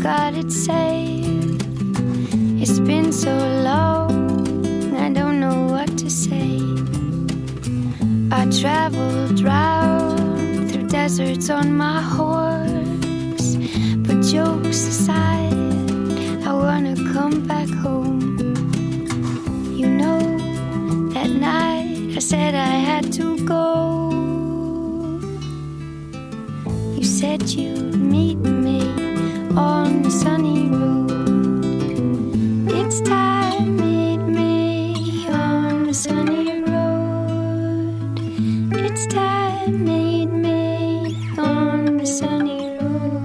got it safe. It's been so long, I don't know what to say. I traveled round through deserts on my horse, but jokes aside, I wanna come back home. You know, that night I said I had to go. You said you'd meet me on the sunny road. It's time, meet me on the sunny road. It's time, meet me on the sunny road.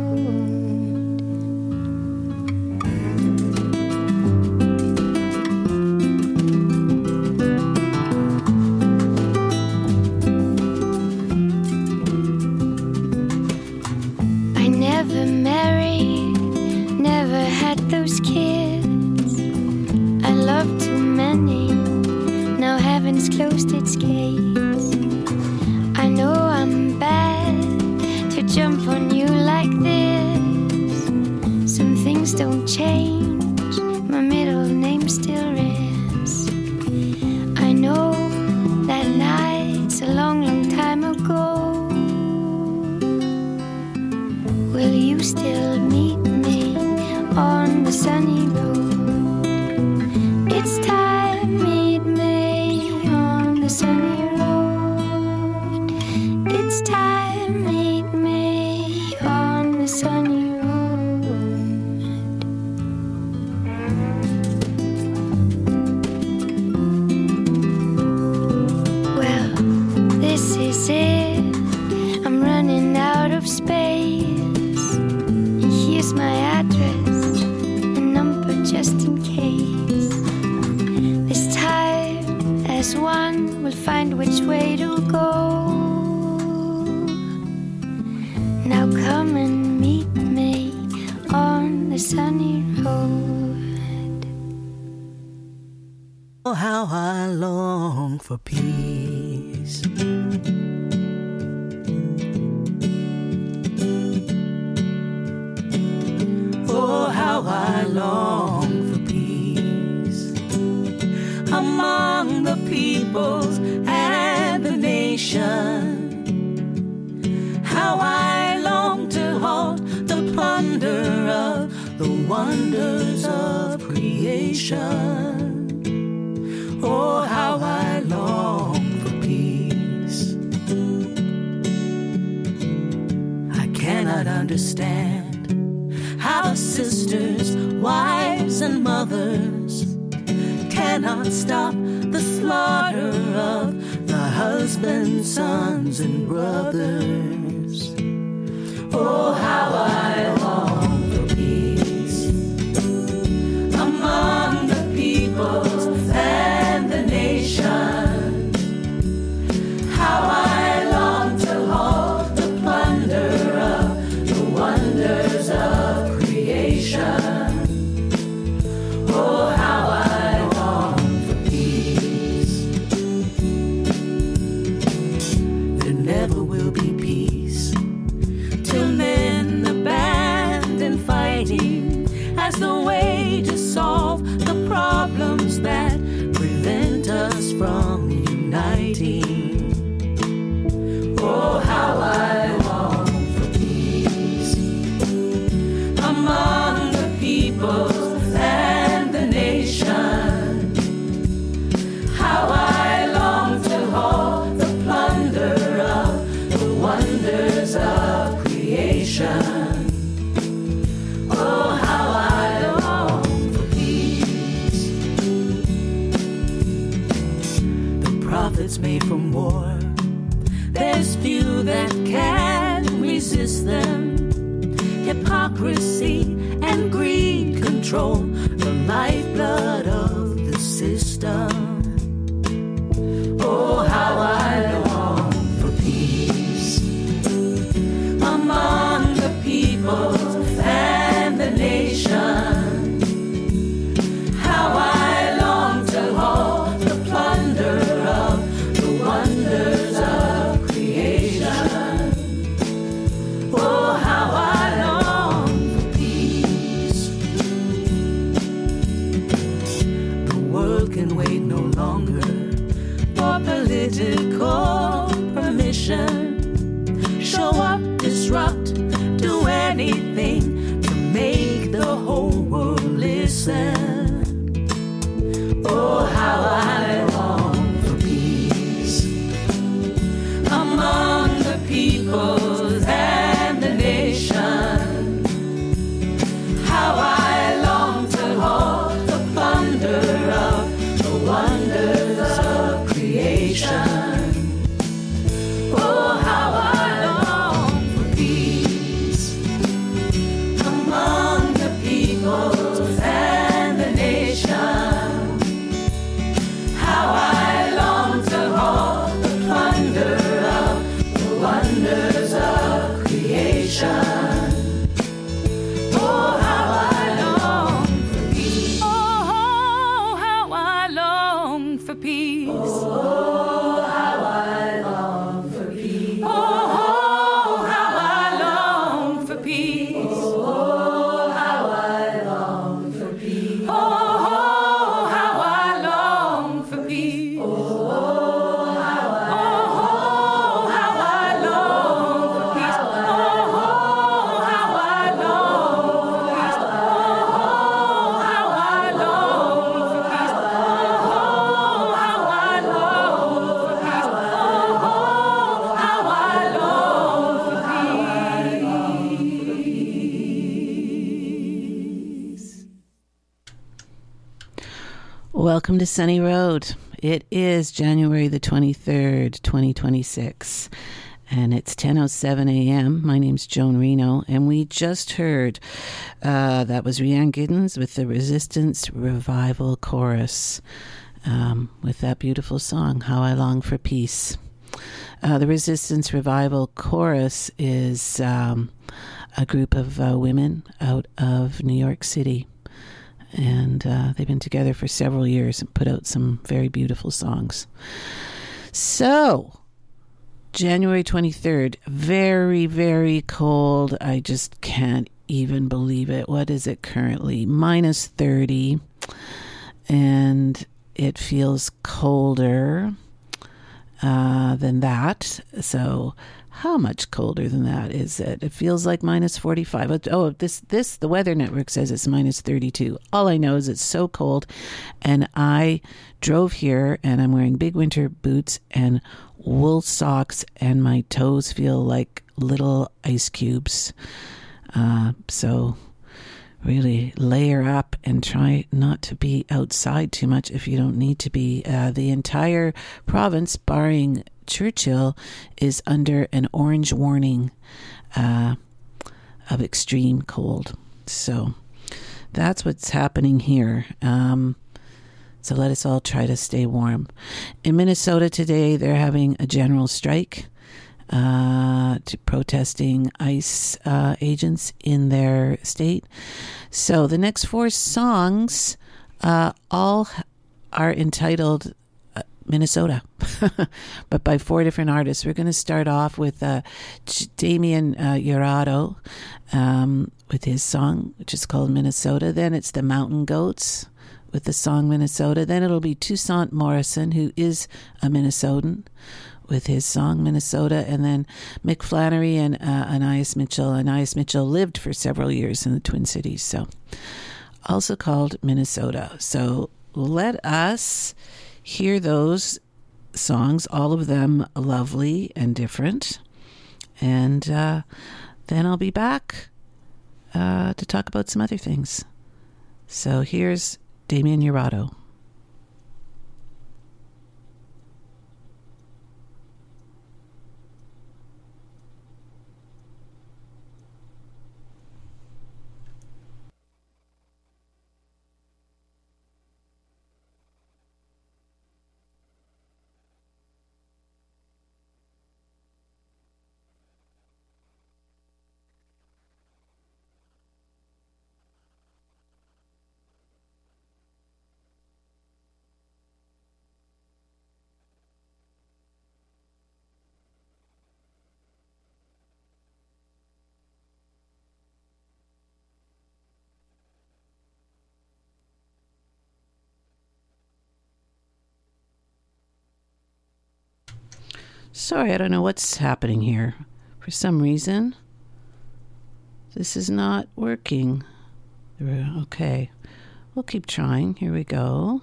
I never married, never had those kids. I loved too many, now heaven's closed its gates. I know I'm bad to jump on you like this. Some things don't change, my middle name still Risk. I know that night's a long, long time ago. Will you still meet me on the sunny road? It's time, meet me on the sunny road. It's time, meet me on the sunny road. Well, this is it. I'm running out of space. Here's my address and number just in case. This time, as one, we'll find which way to go. Now come and meet me on the sunny road. Oh, how I long for peace. Oh, how I long for peace among the peoples and the nation. How I long to halt the plunder of the wonders of creation. Oh, how I long for peace. I cannot understand how sisters, wives, and mothers cannot stop the slaughter of the husbands, sons, and brothers. Oh, how I long for peace among the peoples and the nation. How I long to halt the plunder of the wonders of creation. Oh, how I long for peace. There never will be peace till men abandon fighting as the way to solve the problems that prevent us from uniting. Oh, how I long for peace among the peoples and the nation. How I long to halt the plunder of the wonders of creation. Oh, how I long for peace. The prophets made from war, there's few that can resist them. Hypocrisy and greed control the lifeblood of the system. Oh, how I long for peace among the peoples and the nation. How I long to halt the plunder of the wonders of creation. Oh, how I long for peace. listen. Oh, how I long for peace among the peoples and the nation. How I long to hold the plunder of the wonders of creation. Oh, how I long for peace among the peoples and the nation. How I long to hold the plunder of the wonders of creation. Oh, how I long for peace. Oh, how I long for peace. Oh, how I long for peace. Oh, how I long for peace. Oh, how I long for peace. Oh, how I long for peace. Oh, how I long for peace. Oh, how I long for peace. Oh, how I long for peace. Oh, how I long for peace. Oh, how I long for peace. Welcome to Sunny Road. It is January the 23rd, 2026, and it's 10:07 a.m. My name's Joan Reno, and we just heard, that was Rhiannon Giddens with the Resistance Revival Chorus, with that beautiful song, How I Long for Peace. The Resistance Revival Chorus is a group of women out of New York City. And they've been together for several years and put out some very beautiful songs. So, January 23rd, very, very cold. I just can't even believe it. What is it currently? Minus 30. And it feels colder than that. So, how much colder than that is it? It feels like minus 45. Oh, the Weather Network says it's minus 32. All I know is it's so cold. And I drove here and I'm wearing big winter boots and wool socks and my toes feel like little ice cubes. So really layer up and try not to be outside too much if you don't need to be. The entire province, barring Churchill, is under an orange warning of extreme cold. So that's what's happening here. So let us all try to stay warm. In Minnesota today, they're having a general strike to protesting ICE agents in their state. So the next four songs all are entitled Minnesota, but by four different artists. We're going to start off with Damien Jurado with his song, which is called Minnesota. Then it's the Mountain Goats with the song Minnesota. Then it'll be Toussaint Morrison, who is a Minnesotan, with his song Minnesota. And then Mick Flannery and Anais Mitchell. Anais Mitchell lived for several years in the Twin Cities, so also called Minnesota. So let us hear those songs, all of them lovely and different. And then I'll be back to talk about some other things. So here's Damien Jurado. Sorry, I don't know what's happening here. For some reason, this is not working. Okay. we'll keep trying. Here we go.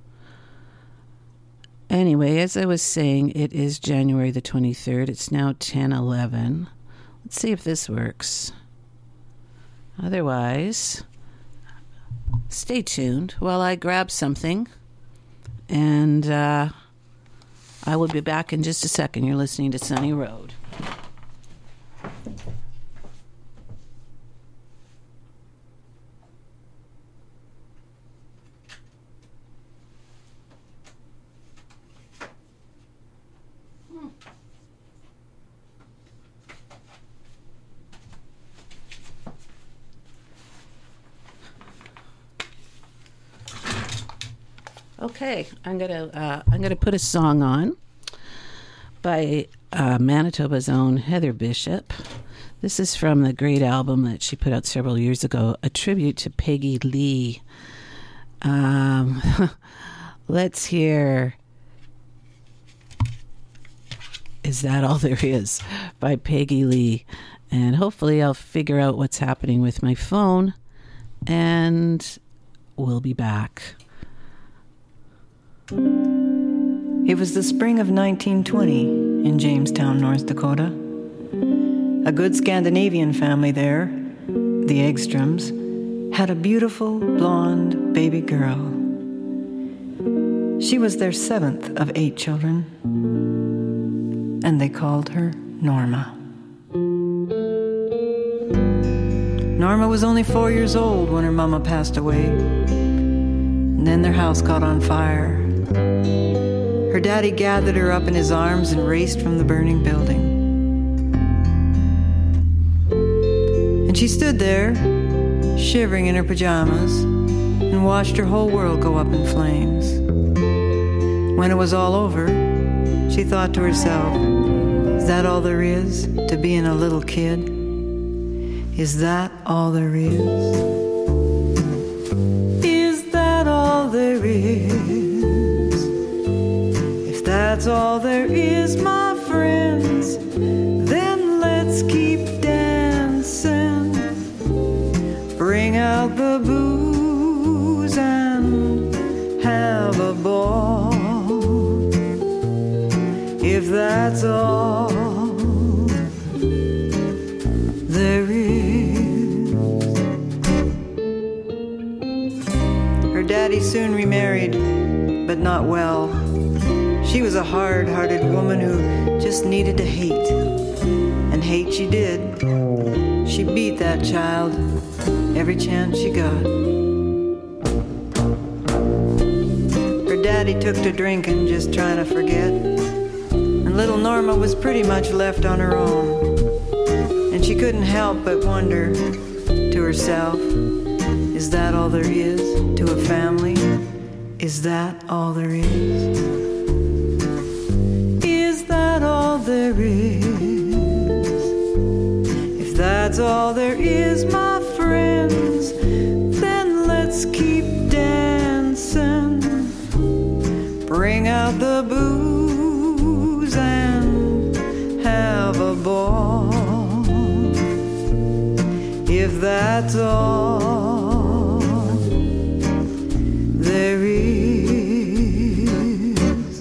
Anyway, as I was saying, it is January the 23rd. It's now 10:11. Let's see if this works. Otherwise, stay tuned while I grab something. And I will be back in just a second. You're listening to Sunny Road. Okay, I'm gonna put a song on by Manitoba's own Heather Bishop. This is from the great album that she put out several years ago, a tribute to Peggy Lee. Let's hear Is That All There Is by Peggy Lee. And hopefully I'll figure out what's happening with my phone, and we'll be back. It was the spring of 1920 in Jamestown, North Dakota. A good Scandinavian family there, the Egstroms, had a beautiful, blonde baby girl. She was their 7th of 8 children, and they called her Norma. Norma was only 4 years old when her mama passed away, and then their house caught on fire. Her daddy gathered her up in his arms and raced from the burning building. And she stood there, shivering in her pajamas, and watched her whole world go up in flames. When it was all over, she thought to herself, is that all there is to being a little kid? Is that all there is? Is that all there is? If that's all there is, my friends, then let's keep dancing. Bring out the booze and have a ball. If that's all there is. Her daddy soon remarried, but not well. She was a hard-hearted woman who just needed to hate. And hate she did. She beat that child every chance she got. Her daddy took to drinking, just trying to forget. And little Norma was pretty much left on her own. And she couldn't help but wonder to herself, is that all there is to a family? Is that all there is? Is that all there is? If that's all there is, my friends, then let's keep dancing. Bring out the booze and have a ball. If that's all there is.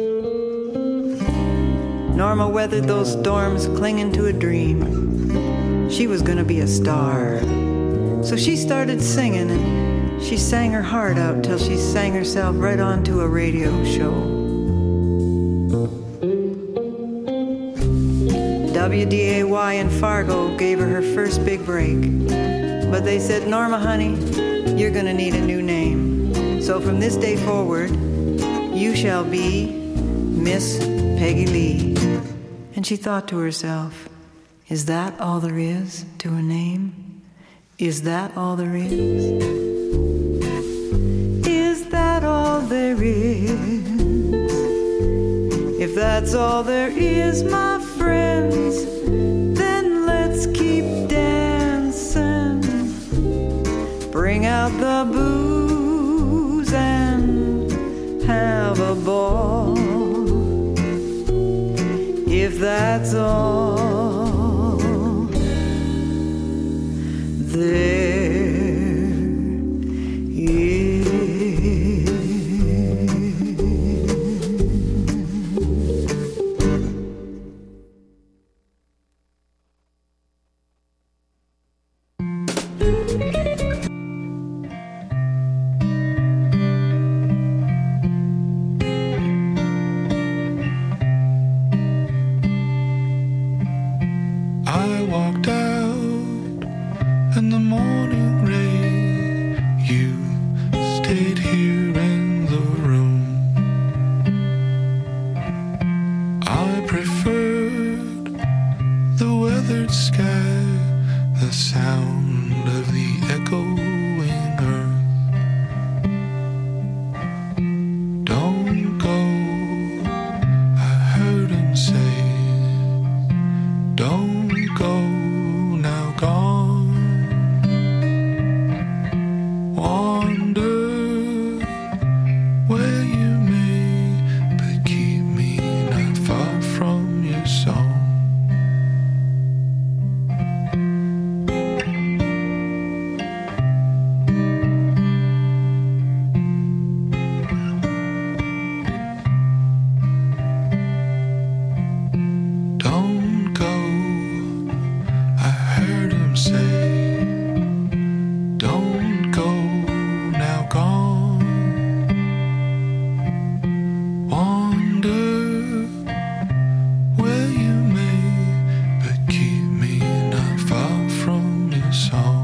Norma weathered those storms, clinging to a dream. She was gonna be a star. So she started singing, and she sang her heart out till she sang herself right onto a radio show. WDAY in Fargo gave her first big break. But they said, Norma, honey, you're gonna need a new name. So from this day forward, you shall be Miss Peggy Lee. And she thought to herself, is that all there is to a name? Is that all there is? Is that all there is? If that's all there is, my friends, then let's keep dancing. Bring out the booze and have a ball. If that's all there is. morning rain, you stayed here in the room. I preferred the weathered sky, the sound of the echoing earth. Don't go, I heard him say. Don't go, now gone. Wander where you may, but keep me not far from your song. Don't go, I heard him say. Don't go, now gone. Wander where you may, but keep me not far from your song.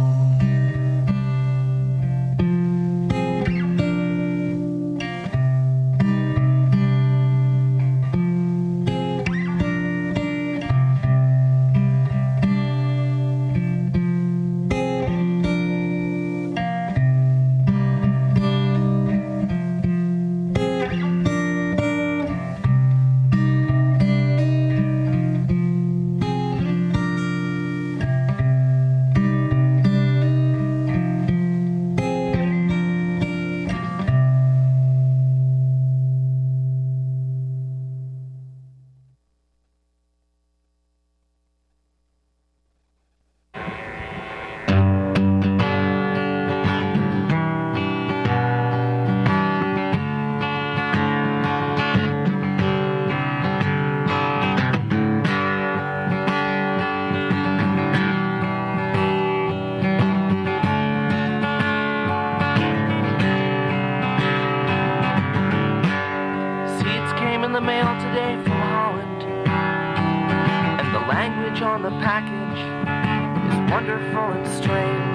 Seeds came in the mail today from Holland, and the language on the package is wonderful and strange.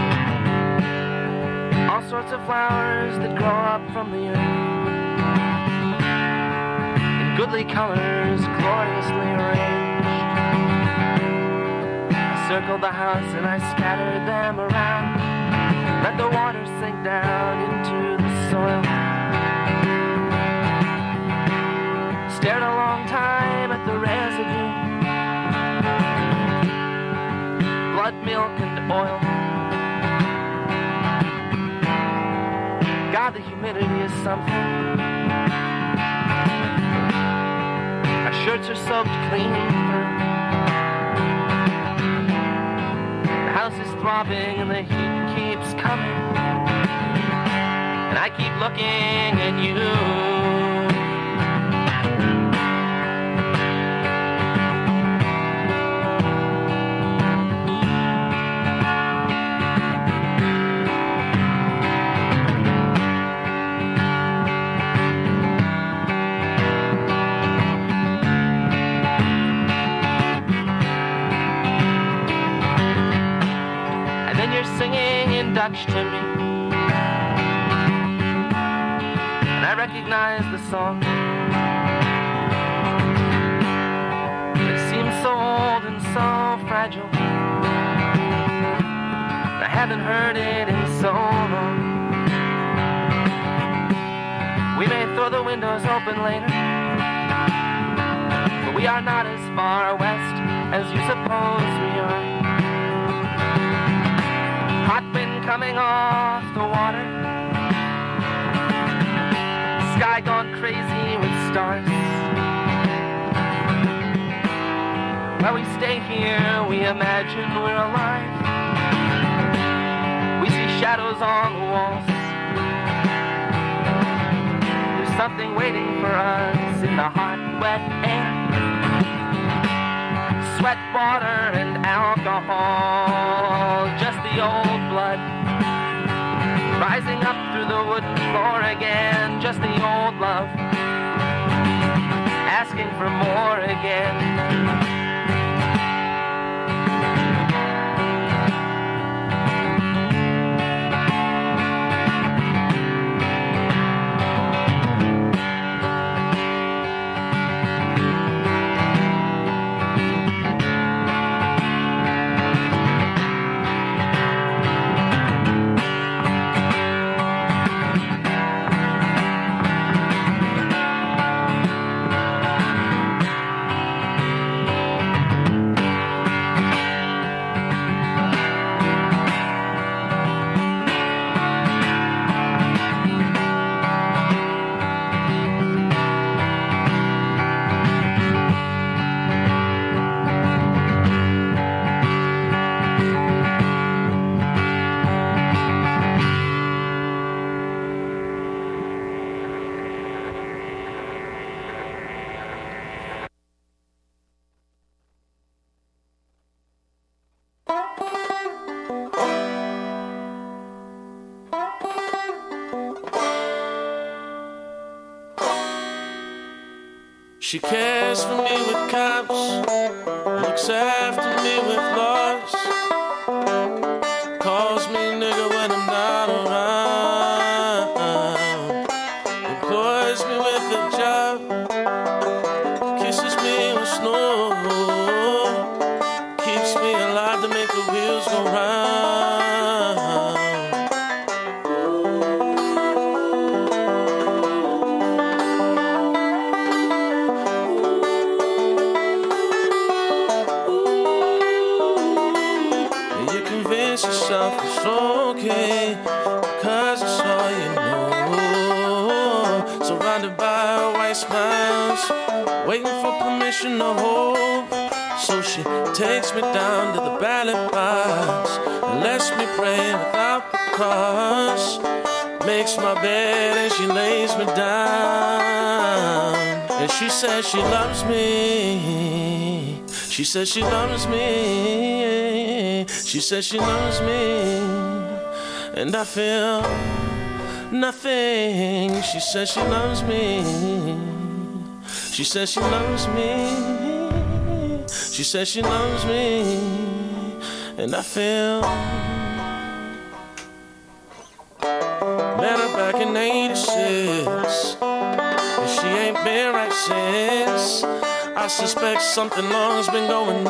All sorts of flowers that grow up from the earth, in goodly colors, gloriously arranged. I circled the house and I scattered them around, let the water sink down into the soil. Stared a long time at the residue, blood, milk, and oil. God, the humidity is something. Our shirts are soaked clean through. The house is throbbing and the heat keeps coming, and I keep looking at you. Singing in Dutch to me, and I recognize the song. It seems so old and so fragile. I haven't heard it in so long. We may throw the windows open later, but we are not as far west as you suppose we are. Hot wind coming off the water, sky gone crazy with stars. While we stay here, we imagine we're alive. We see shadows on the walls. There's something waiting for us in the hot, wet air. Sweat, water, and alcohol, just the old blood rising up through the wooden floor again, just the old love asking for more again. She cares for me with cops, looks after me with laws, calls me nigga when I'm not around, employs me with a job, kisses me with snow, keeps me alive to make the wheels go round. It's okay, cause it's all you know. Surrounded by white smiles, waiting for permission to hope. So she takes me down to the ballot box and lets me pray without the cross. Makes my bed and she lays me down. And she says she loves me. She says she loves me. She says she loves me. And I feel nothing. She says she loves me. She says she loves me. She says she loves me. And I feel. Met her back in 86. And she ain't been right since. I suspect something long's been going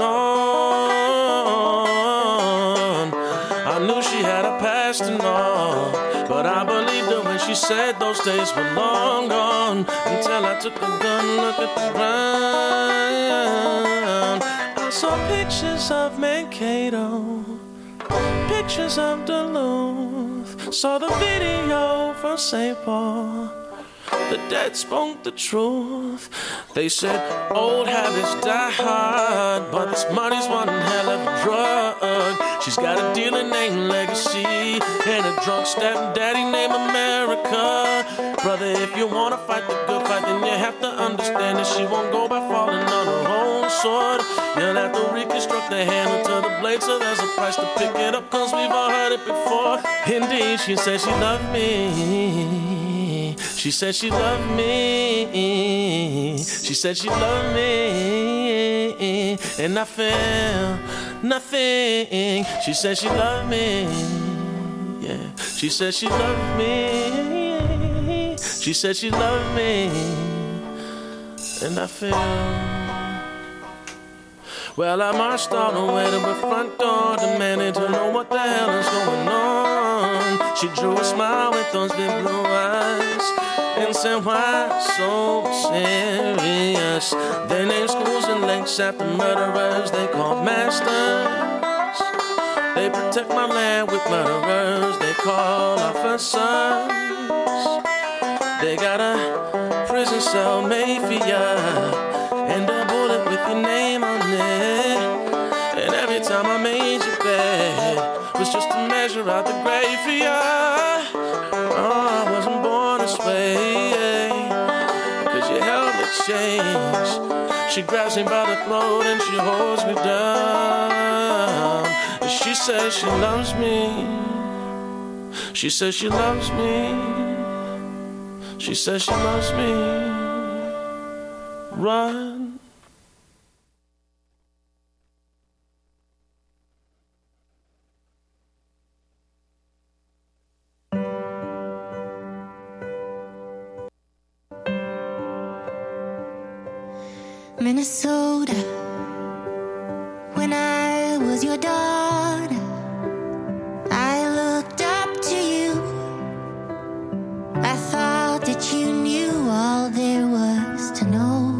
on. I knew she had a past and all, but I believed her when she said those days were long gone. Until I took a gun look at the ground. I saw pictures of Mankato, pictures of Duluth, saw the video from St. Paul. The dead spoke the truth. They said old habits die hard, but this money's one hell of a drug. She's got a dealer named Legacy and a drunk stepdaddy named America. Brother, if you wanna fight the good fight, then you have to understand that she won't go by falling on her own sword. You'll have to reconstruct the handle to the blade, so there's a price to pick it up, cause we've all heard it before. Indeed, she said she loved me. She said she loved me. She said she loved me. And I felt nothing. She said she loved me. Yeah. She said she loved me. She said she loved me. And I felt. Well, I marched all the way to the front door, demanding to know what the hell is going on. She drew a smile with those big blue eyes and said, why so serious? They named schools and lakes after murderers they call masters. They protect my land with murderers they call officers. They got a prison cell made for ya and a bullet with your name on it. And every time I made your bed was just to measure out the grave for ya. Oh, I wasn't born this way, cause you held the change. She grabs me by the throat and she holds me down. And she says she loves me. She says she loves me. She says she loves me. Run. Minnesota, when I was your daughter, I looked up to you. I thought that you knew all there was to know.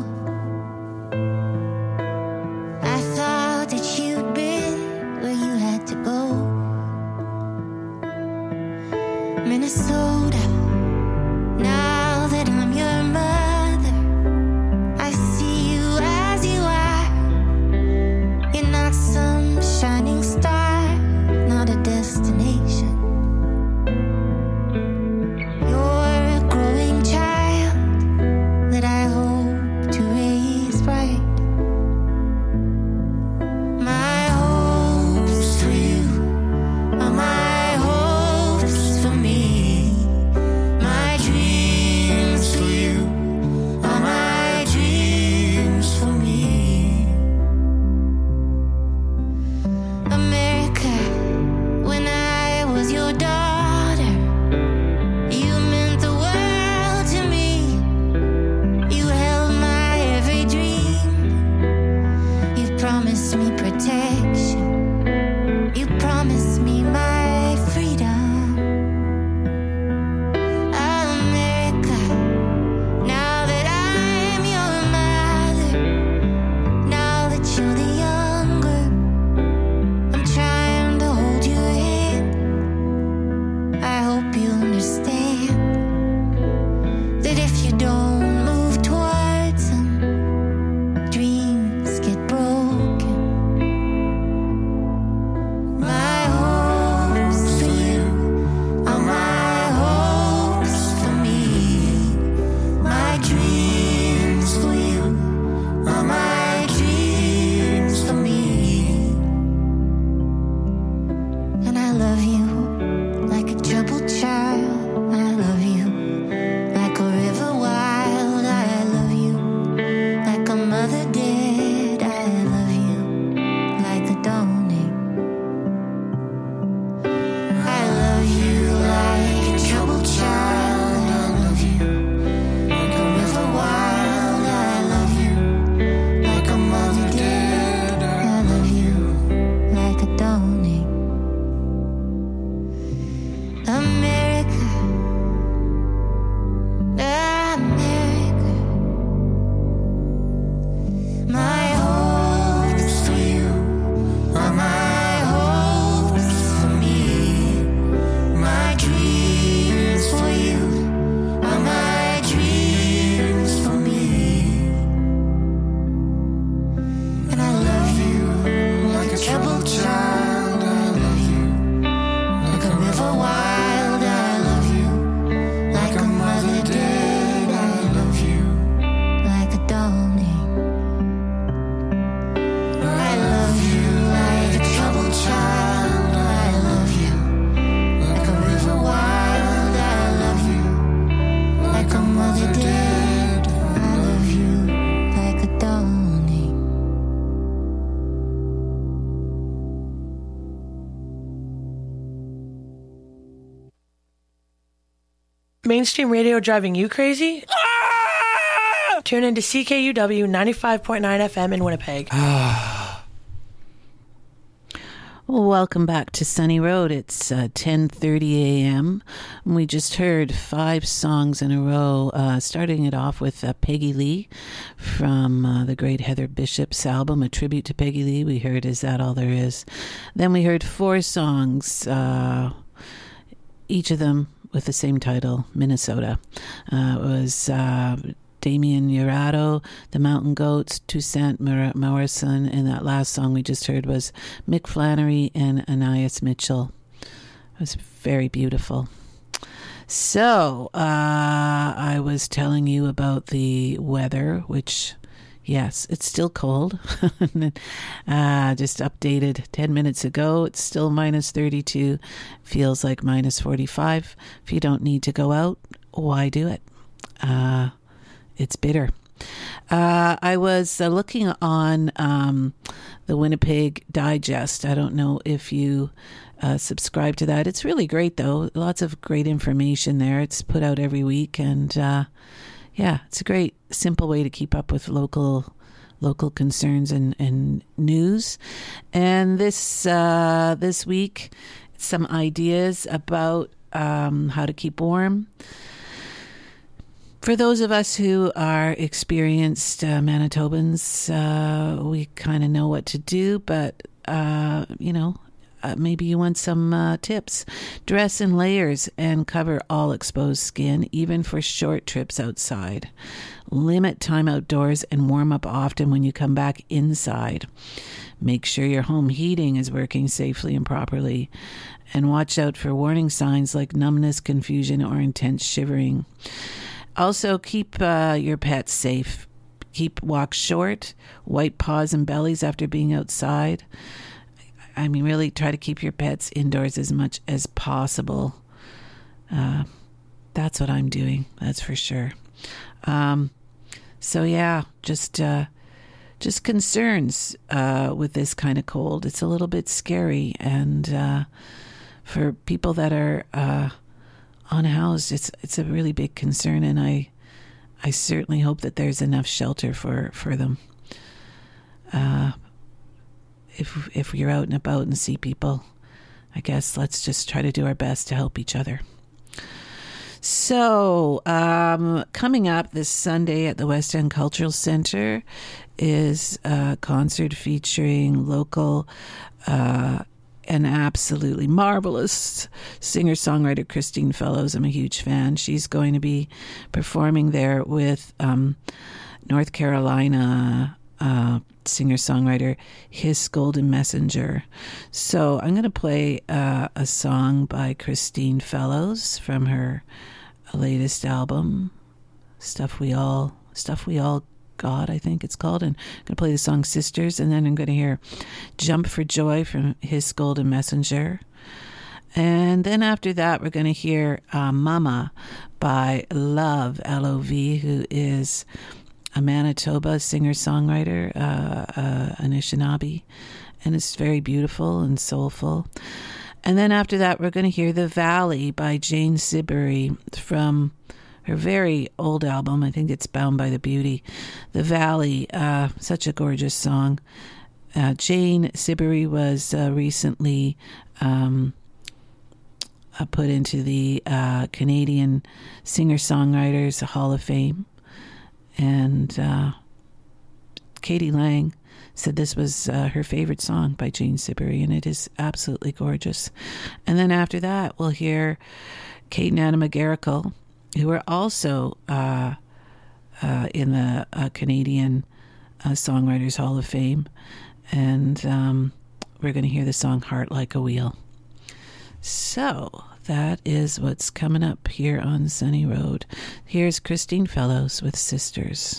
I thought that you'd been where you had to go. Minnesota, now that I'm your mother, I see you as you are. You're not some shining star, not a destination. You're a growing child that I hope to raise bright. My hopes for you are my hopes for me. Mainstream radio driving you crazy? Tune into CKUW 95.9 FM in Winnipeg. Welcome back to Sunny Road. It's 10:30 a.m. We just heard 5 songs in a row, starting it off with Peggy Lee from the great Heather Bishop's album, a tribute to Peggy Lee. We heard Is That All There Is? Then we heard 4 songs, each of them with the same title, Minnesota. It was Damien Jurado, The Mountain Goats, Toussaint Morrison, and that last song we just heard was Mick Flannery and Anais Mitchell. It was very beautiful. So, I was telling you about the weather, which, yes, it's still cold. Just updated 10 minutes ago. It's still minus 32. Feels like minus 45. If you don't need to go out, why do it? It's bitter. I was looking on the Winnipeg Digest. I don't know if you subscribe to that. It's really great, though. Lots of great information there. It's put out every week. And, yeah, it's a great, simple way to keep up with local concerns and news. And this week, some ideas about how to keep warm. For those of us who are experienced Manitobans, we kind of know what to do, but, maybe you want some tips. Dress in layers and cover all exposed skin, even for short trips outside. Limit time outdoors and warm up often when you come back inside. Make sure your home heating is working safely and properly. And watch out for warning signs like numbness, confusion, or intense shivering. Also, keep your pets safe. Keep walks short, wipe paws and bellies after being outside. I mean, really try to keep your pets indoors as much as possible. That's what I'm doing, that's for sure. So yeah, just concerns with this kind of cold. It's a little bit scary, and for people that are unhoused, it's a really big concern, and I certainly hope that there's enough shelter for them. If you're out and about and see people, I guess let's just try to do our best to help each other. So, coming up this Sunday at the West End Cultural Centre is a concert featuring local an absolutely marvelous singer-songwriter, Christine Fellows. I'm a huge fan. She's going to be performing there with North Carolina singer-songwriter Hiss Golden Messenger. So I'm going to play a song by Christine Fellows from her latest album, Stuff We All God, I think it's called, and I'm going to play the song Sisters, and then I'm going to hear Jump for Joy from Hiss Golden Messenger. And then after that, we're going to hear Mama by Love, L-O-V, who is a Manitoba singer-songwriter, an Anishinaabe, and it's very beautiful and soulful. And then after that, we're going to hear The Valley by Jane Siberry from her very old album. I think it's Bound by the Beauty. The Valley, such a gorgeous song. Jane Siberry was recently put into the Canadian Singer-Songwriters Hall of Fame. And Katie Lang said this was her favorite song by Jane Siberry, and it is absolutely gorgeous. And then after that, we'll hear Kate and Anna McGarrigle, who are also in the Canadian Songwriters Hall of Fame. And we're going to hear the song Heart Like a Wheel. So that is what's coming up here on Sunny Road. Here's Christine Fellows with Sisters.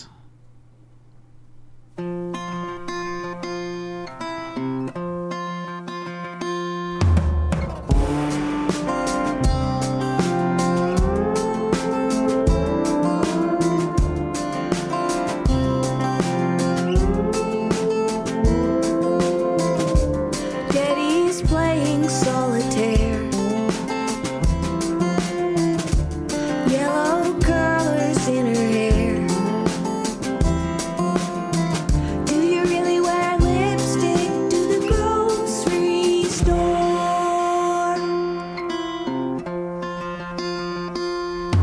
Yeah.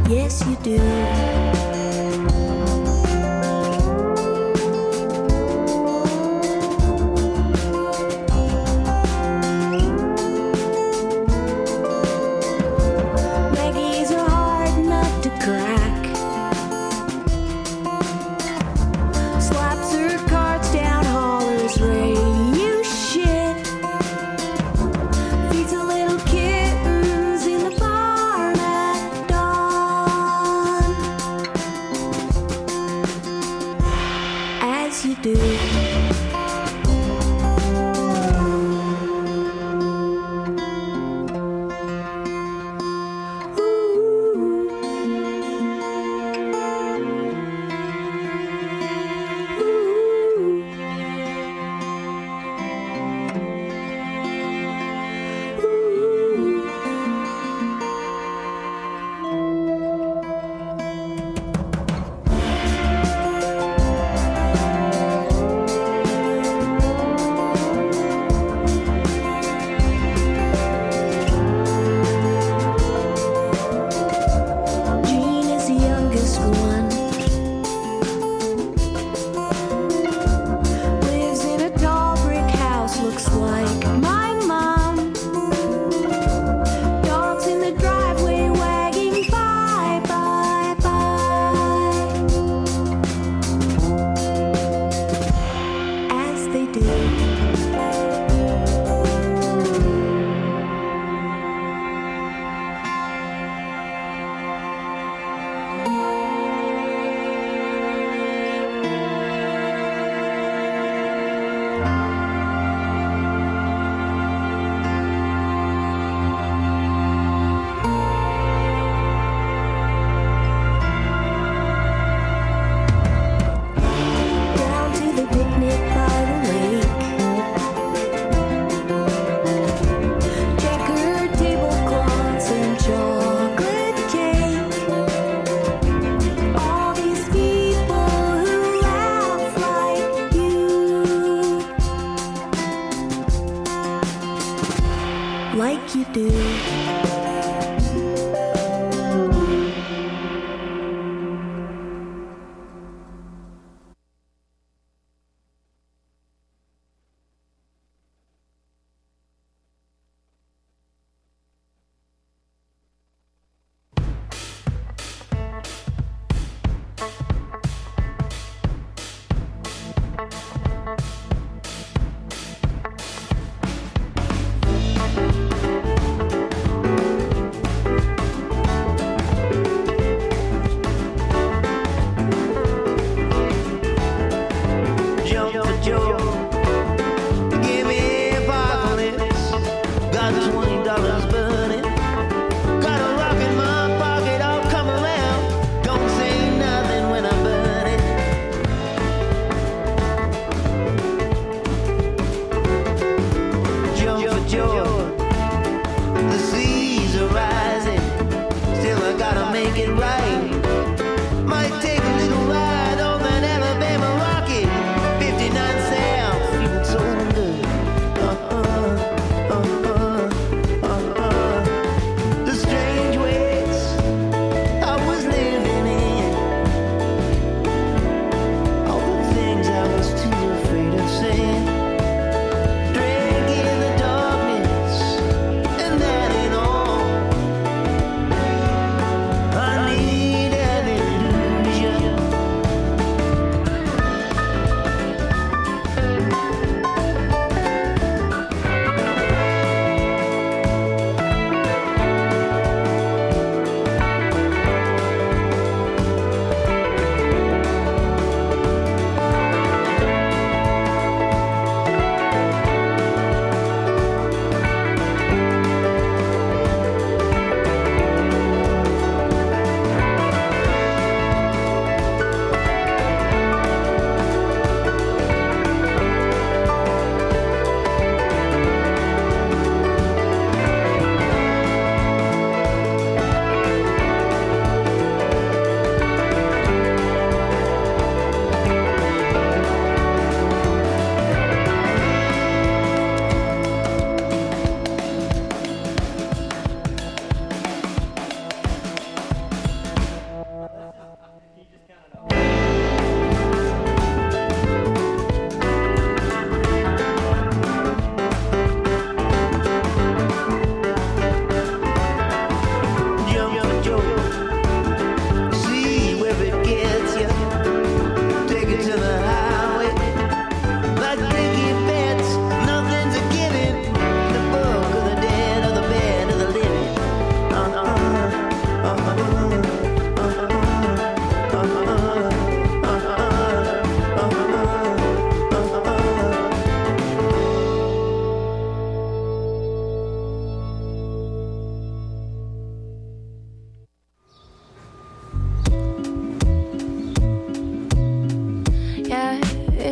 Yes, you do. Maggie's are hard enough to crack. Slaps her cards down, hollers, Ray, you shit. Feeds the little kittens in the barn at dawn.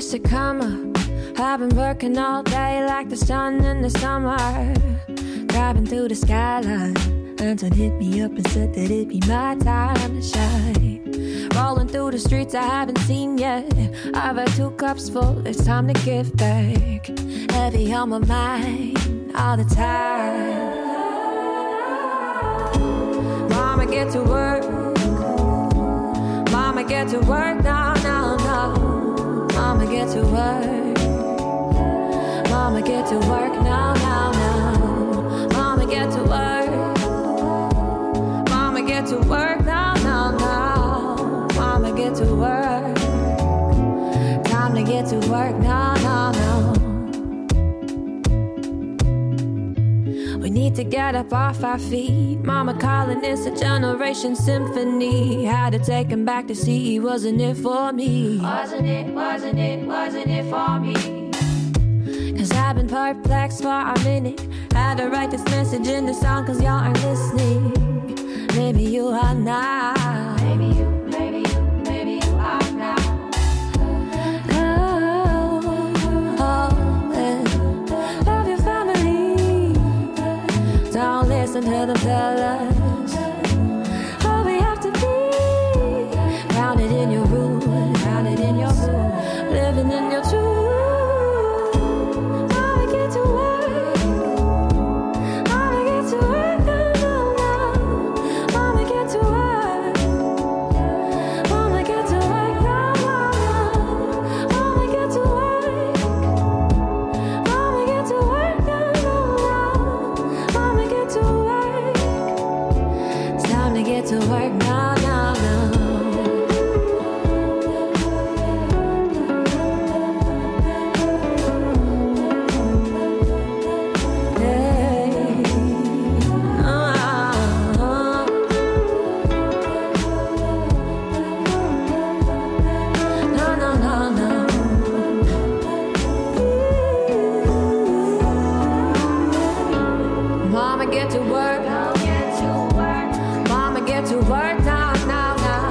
wish to come up. I've been working all day like the sun in the summer, driving through the skyline. Anton hit me up and said that it'd be my time to shine. Rolling through the streets I haven't seen yet. I've had 2 cups full, it's time to give back. Heavy on my mind all the time. Mama, get to work. Mama, get to work now, now, now. Mama, get to work. Mama, get to work now, now, now. Mama, get to work. Mama, get to work now, now, now. Mama, get to work. Time to get to work now, now, now. We need to get up off our feet. Mama calling, it's a generation symphony. Had to take him back to see, wasn't it for me? Wasn't it for me? Cause I've been perplexed for a minute. Had to write this message in the song cause y'all aren't listening. Maybe you are now. Maybe you are now. Love your family. Don't listen to them tell us all we have to be. Grounded in your roots, grounded in your roots, living in your truth. To work now, now, now. Hey. No, no, no, no. Mama, get to work. Get to work now, now, now.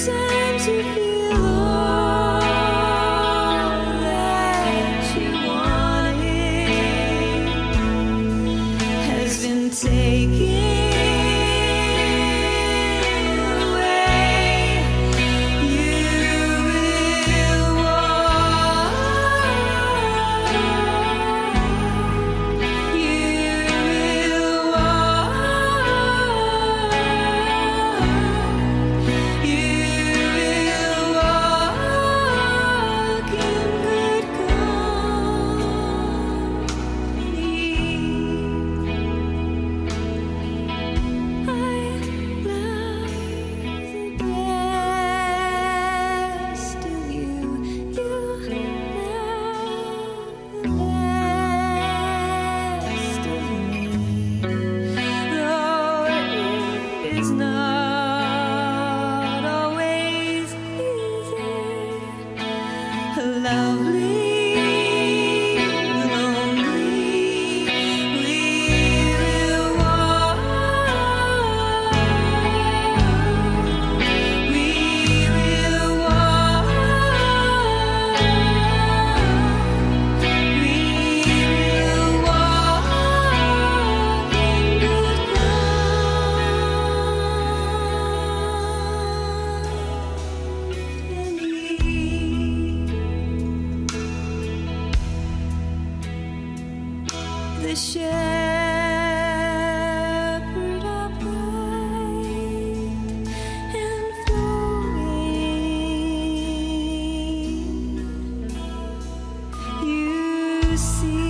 Sometimes you feel all that you wanted has been taken. The shepherd upright and flowing, you see.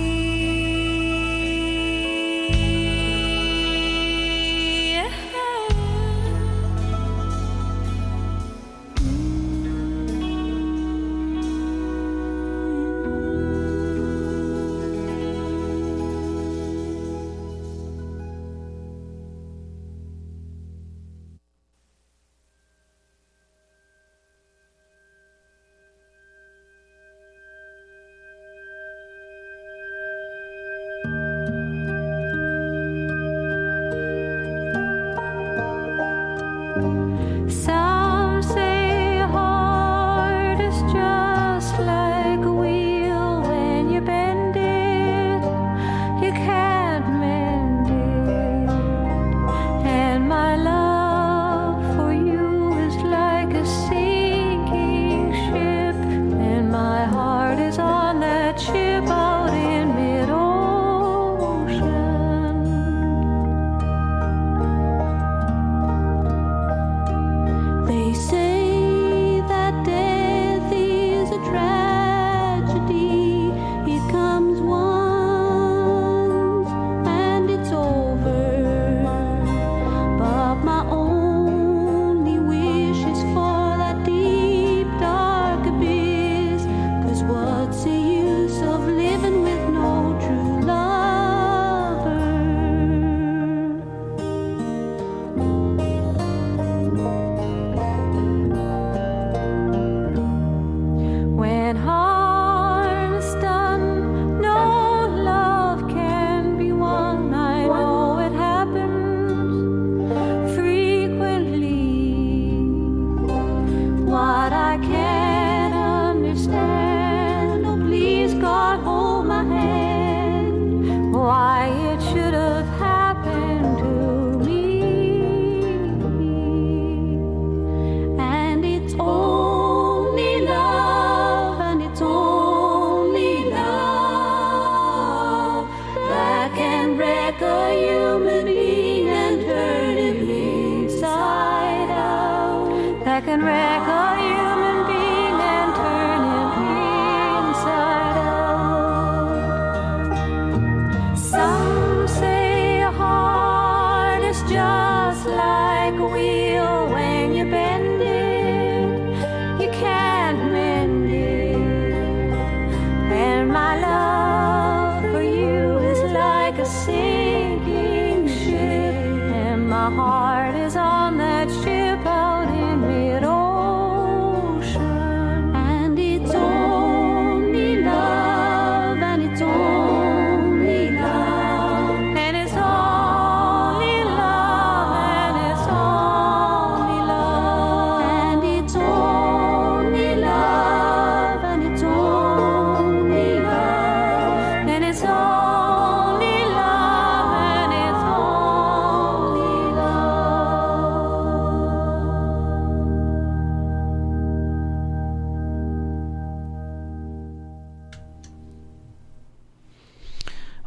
Some say a heart is just like a wheel. When you bend it, you can't mend it. And my love for you is like a sinking ship, and my heart is on that ship out in mid-ocean. They say that death is a tragedy. It comes once and it's over. But my only wish is for that deep, dark abyss. 'Cause what's the use of living with no true lover? When harm is done, no love can be won. I know it happens frequently. What I can't understand, oh please God, hold my hand. Why it should have happened to me. And it's only love, and it's only love that can wreck a human being and turn him inside out. That can wreck a human being and turn him inside out. Some say a heart is just like a wheel. When you bend it, you can't mend it. And my love for you is like a sinking ship, and my heart is on that ship out in mid-ocean. And it's only love, and it's only love, and it's only love, and it's only love, and it's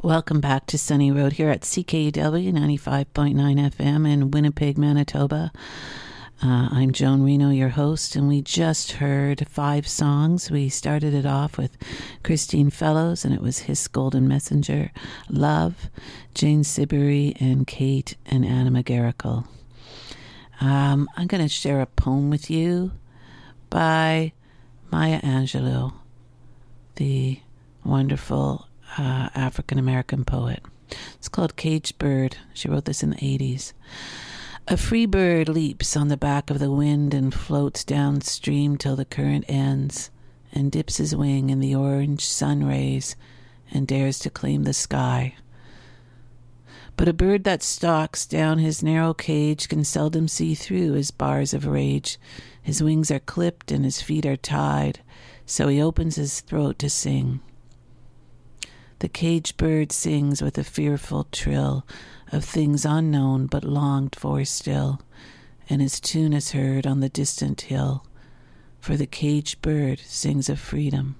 Welcome back to Sunny Road here at CKUW 95.9 FM in Winnipeg, Manitoba. I'm Joan Reno, your host, and we just heard 5 songs. We started it off with Christine Fellows, and it was His Golden Messenger, Love, Jane Siberry, and Kate and Anna McGarrigle. I'm going to share a poem with you by Maya Angelou, the wonderful African-American poet. It's called Caged Bird. She wrote this in the 80s. A free bird leaps on the back of the wind and floats downstream till the current ends, and dips his wing in the orange sun rays and dares to claim the sky. But a bird that stalks down his narrow cage can seldom see through his bars of rage. His wings are clipped and his feet are tied, so he opens his throat to sing. The caged bird sings with a fearful trill of things unknown but longed for still, and his tune is heard on the distant hill, for the caged bird sings of freedom.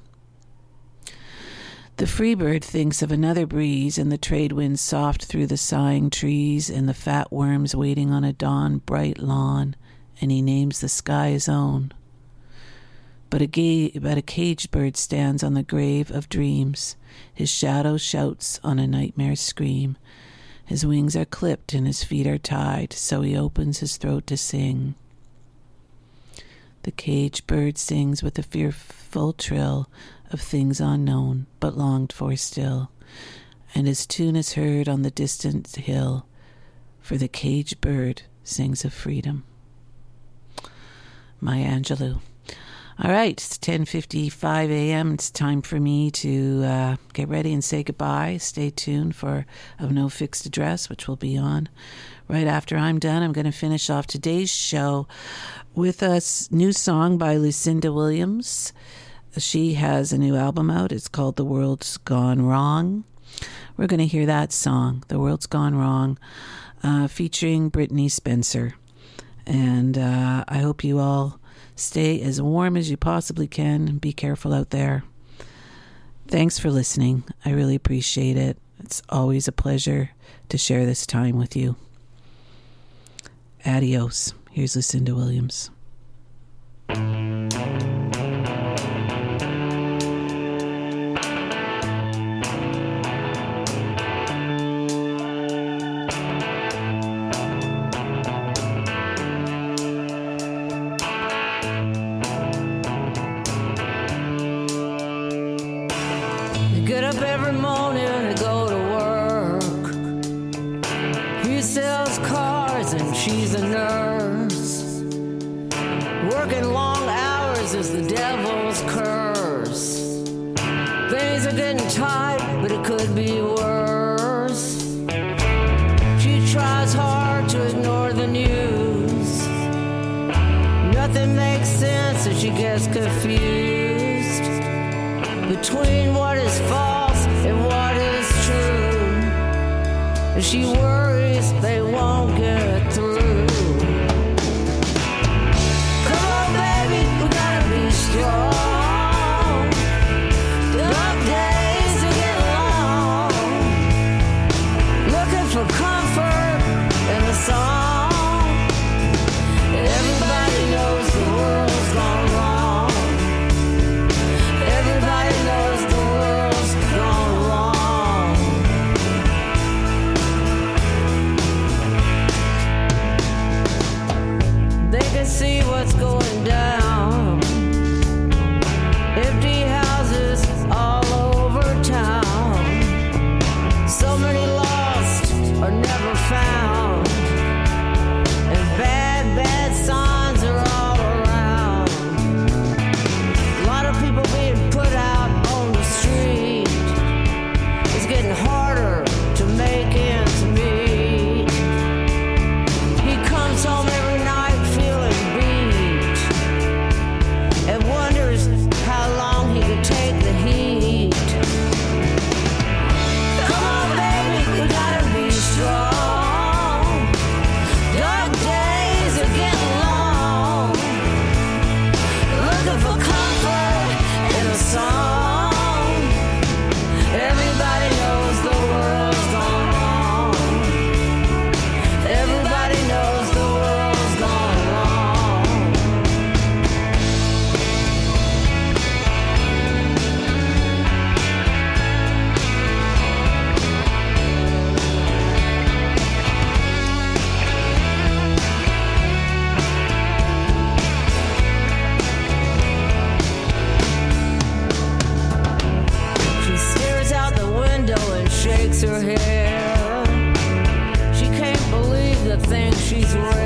The free bird thinks of another breeze, and the trade winds soft through the sighing trees, and the fat worms waiting on a dawn-bright lawn, and he names the sky his own. But a caged bird stands on the grave of dreams. His shadow shouts on a nightmare scream. His wings are clipped and his feet are tied, so he opens his throat to sing. The caged bird sings with a fearful trill of things unknown but longed for still, and his tune is heard on the distant hill, for the caged bird sings of freedom. Maya Angelou. All right, it's 10:55 a.m. It's time for me to get ready and say goodbye. Stay tuned for Of No Fixed Address, which will be on right after I'm done. I'm going to finish off today's show with a new song by Lucinda Williams. She has a new album out. It's called The World's Gone Wrong. We're going to hear that song, The World's Gone Wrong, featuring Brittany Spencer. And I hope you all stay as warm as you possibly can and be careful out there. Thanks for listening. I really appreciate it. It's always a pleasure to share this time with you. Adios. Here's Lucinda Williams. Get up every morning to go to work. He sells cars and she's a nurse. Working long hours is the devil's curse. Things are getting tight, but it could be worse. She tries hard to ignore the news. Nothing makes sense and she gets confused between what is false and what is true. And she worries they won't get through. Come on, baby, we gotta be strong. Dark days are getting long. Looking for comfort in the song. Everybody knows the world's gone wrong. Everybody knows the world's gone wrong. They can see what's going down. Empty houses all over town. So many lost or never found. And bad signs are all around. A lot of people being put out on the street. It's getting harder to make ends meet. He comes home every night feeling beat and wonders how long he could take the heat. Come on, baby, we gotta be strong. Dark days are getting long. Looking for comfort in a song. Everybody knows the world. was raised.